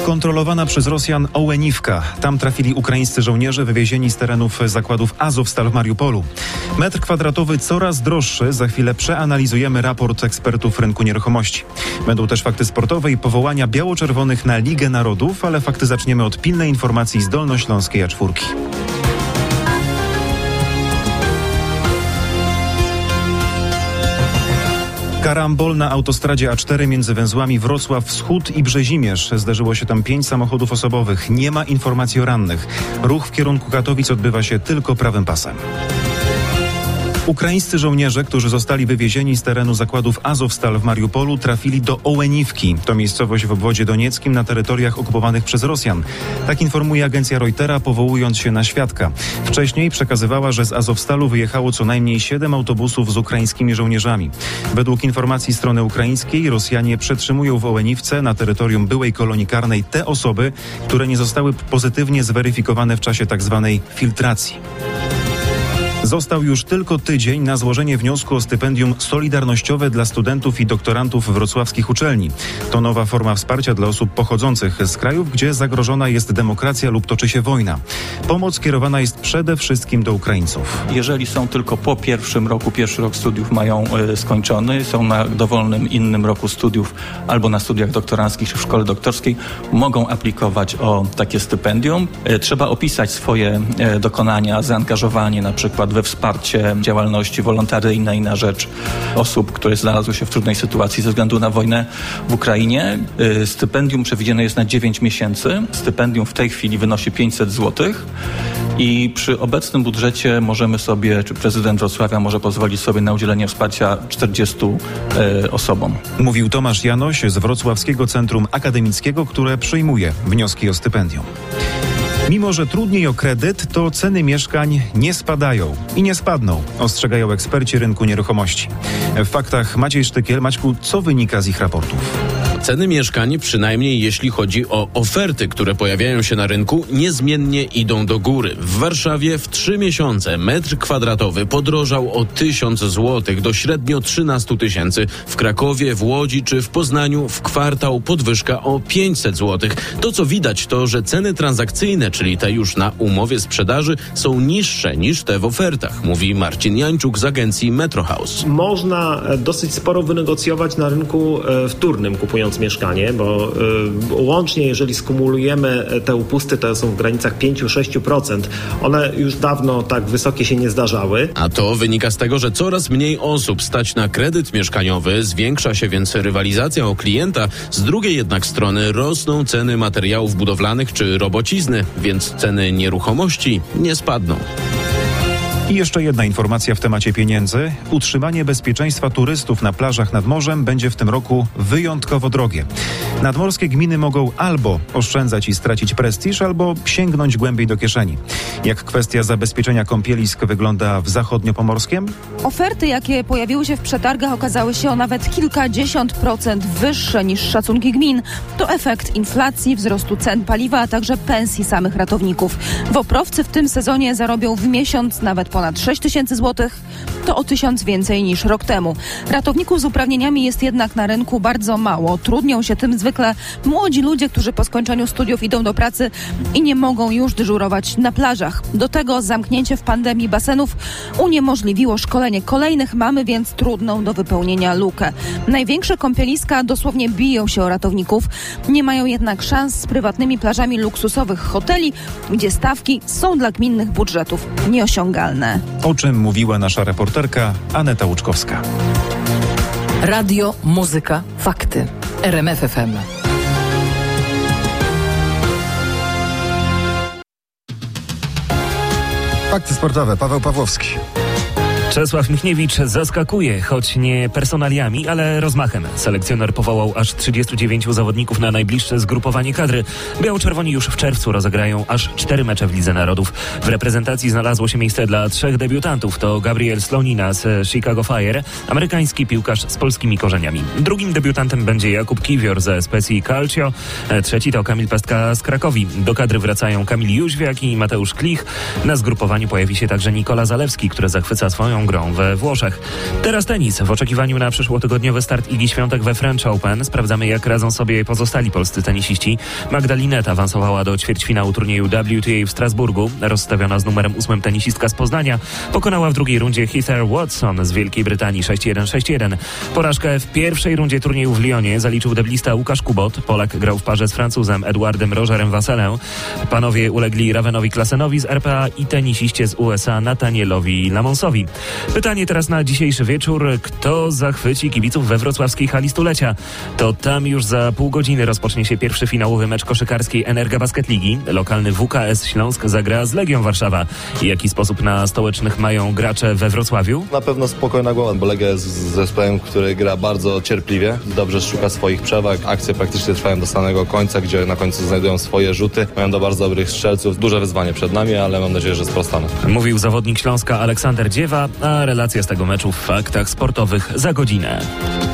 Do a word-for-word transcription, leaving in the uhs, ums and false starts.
Kontrolowana przez Rosjan Ołeniwka. Tam trafili ukraińscy żołnierze wywiezieni z terenów zakładów Azowstal w Mariupolu. Metr kwadratowy coraz droższy. Za chwilę przeanalizujemy raport ekspertów rynku nieruchomości. Będą też fakty sportowe i powołania biało-czerwonych na Ligę Narodów, ale fakty zaczniemy od pilnej informacji z Dolnośląskiej A cztery. Karambol na autostradzie A cztery między węzłami Wrocław Wschód i Brzezimierz. Zdarzyło się tam pięć samochodów osobowych. Nie ma informacji o rannych. Ruch w kierunku Katowic odbywa się tylko prawym pasem. Ukraińscy żołnierze, którzy zostali wywiezieni z terenu zakładów Azowstal w Mariupolu, trafili do Ołeniwki. To miejscowość w obwodzie donieckim na terytoriach okupowanych przez Rosjan. Tak informuje agencja Reutera, powołując się na świadka. Wcześniej przekazywała, że z Azowstalu wyjechało co najmniej siedem autobusów z ukraińskimi żołnierzami. Według informacji strony ukraińskiej Rosjanie przetrzymują w Ołeniwce na terytorium byłej kolonii karnej te osoby, które nie zostały pozytywnie zweryfikowane w czasie tzw. filtracji. Został już tylko tydzień na złożenie wniosku o stypendium solidarnościowe dla studentów i doktorantów wrocławskich uczelni. To nowa forma wsparcia dla osób pochodzących z krajów, gdzie zagrożona jest demokracja lub toczy się wojna. Pomoc kierowana jest przede wszystkim do Ukraińców. Jeżeli są tylko po pierwszym roku, pierwszy rok studiów mają y, skończony, są na dowolnym innym roku studiów albo na studiach doktoranckich czy w szkole doktorskiej, mogą aplikować o takie stypendium. Y, trzeba opisać swoje y, dokonania, zaangażowanie na przykład we wsparcie działalności wolontaryjnej na rzecz osób, które znalazły się w trudnej sytuacji ze względu na wojnę w Ukrainie. Stypendium przewidziane jest na dziewięć miesięcy. Stypendium w tej chwili wynosi pięćset złotych i przy obecnym budżecie możemy sobie, czy prezydent Wrocławia może pozwolić sobie na udzielenie wsparcia czterdziestu e, osobom. Mówił Tomasz Janoś z Wrocławskiego Centrum Akademickiego, które przyjmuje wnioski o stypendium. Mimo że trudniej o kredyt, to ceny mieszkań nie spadają i nie spadną, ostrzegają eksperci rynku nieruchomości. W faktach Maciej Sztykiel. Maćku, co wynika z ich raportów? Ceny mieszkań, przynajmniej jeśli chodzi o oferty, które pojawiają się na rynku, niezmiennie idą do góry. W Warszawie w trzy miesiące metr kwadratowy podrożał o tysiąc złotych do średnio trzynastu tysięcy. W Krakowie, w Łodzi czy w Poznaniu w kwartał podwyżka o pięćset złotych. To co widać to, że ceny transakcyjne, czyli te już na umowie sprzedaży, są niższe niż te w ofertach, mówi Marcin Jańczuk z agencji Metro House. Można dosyć sporo wynegocjować na rynku wtórnym, kupując mieszkanie, bo y, łącznie, jeżeli skumulujemy te upusty, to są w granicach pięć do sześciu procent. One już dawno tak wysokie się nie zdarzały. A to wynika z tego, że coraz mniej osób stać na kredyt mieszkaniowy, zwiększa się więc rywalizacja o klienta. Z drugiej jednak strony rosną ceny materiałów budowlanych czy robocizny, więc ceny nieruchomości nie spadną. I jeszcze jedna informacja w temacie pieniędzy. Utrzymanie bezpieczeństwa turystów na plażach nad morzem będzie w tym roku wyjątkowo drogie. Nadmorskie gminy mogą albo oszczędzać i stracić prestiż, albo sięgnąć głębiej do kieszeni. Jak kwestia zabezpieczenia kąpielisk wygląda w zachodniopomorskiem? Oferty, jakie pojawiły się w przetargach, okazały się o nawet kilkadziesiąt procent wyższe niż szacunki gmin. To efekt inflacji, wzrostu cen paliwa, a także pensji samych ratowników. Woprowcy w tym sezonie zarobią w miesiąc nawet ponad sześć tysięcy złotych, to o tysiąc więcej niż rok temu. Ratowników z uprawnieniami jest jednak na rynku bardzo mało. Trudnią się tym zwykle młodzi ludzie, którzy po skończeniu studiów idą do pracy i nie mogą już dyżurować na plażach. Do tego zamknięcie w pandemii basenów uniemożliwiło szkolenie kolejnych, mamy więc trudną do wypełnienia lukę. Największe kąpieliska dosłownie biją się o ratowników, nie mają jednak szans z prywatnymi plażami luksusowych hoteli, gdzie stawki są dla gminnych budżetów nieosiągalne. O czym mówiła nasza reporterka Aneta Łuczkowska. Radio, muzyka, fakty. R M F F M. Fakty sportowe. Paweł Pawłowski. Czesław Michniewicz zaskakuje, choć nie personaliami, ale rozmachem. Selekcjoner powołał aż trzydziestu dziewięciu zawodników na najbliższe zgrupowanie kadry. Biało-czerwoni już w czerwcu rozegrają aż cztery mecze w Lidze Narodów. W reprezentacji znalazło się miejsce dla trzech debiutantów. To Gabriel Slonina z Chicago Fire, amerykański piłkarz z polskimi korzeniami. Drugim debiutantem będzie Jakub Kiwior ze Specji Calcio. Trzeci to Kamil Pestka z Krakowi. Do kadry wracają Kamil Jóźwiak i Mateusz Klich. Na zgrupowaniu pojawi się także Nikola Zalewski, który zachwyca swoją grą we Włoszech. Teraz tenis. W oczekiwaniu na przyszłotygodniowy start Igi Świątek we French Open sprawdzamy, jak radzą sobie pozostali polscy tenisiści. Magda Linette awansowała do ćwierćfinału turnieju W T A w Strasburgu. Rozstawiona z numerem ósmym tenisistka z Poznania pokonała w drugiej rundzie Heather Watson z Wielkiej Brytanii sześć jeden sześć jeden. Porażkę w pierwszej rundzie turnieju w Lyonie zaliczył deblista Łukasz Kubot. Polak grał w parze z Francuzem Edwardem Rogerem Vasselem. Panowie ulegli Ravenowi Klasenowi z R P A i tenisiście z U S A Natanielowi Lamonsowi. Pytanie teraz na dzisiejszy wieczór. Kto zachwyci kibiców we wrocławskiej hali stulecia? To tam już za pół godziny rozpocznie się pierwszy finałowy mecz koszykarskiej Energa Basket Ligi. Lokalny W K S Śląsk zagra z Legią Warszawa. Jaki sposób na stołecznych mają gracze we Wrocławiu? Na pewno spokojna głowa, bo Legia jest zespołem, który gra bardzo cierpliwie, dobrze szuka swoich przewag. Akcje praktycznie trwają do samego końca, gdzie na końcu znajdują swoje rzuty. Mają do bardzo dobrych strzelców. Duże wyzwanie przed nami, ale mam nadzieję, że sprostamy. Mówił zawodnik Śląska Aleksander Dziewa, a relacja z tego meczu w Faktach Sportowych za godzinę.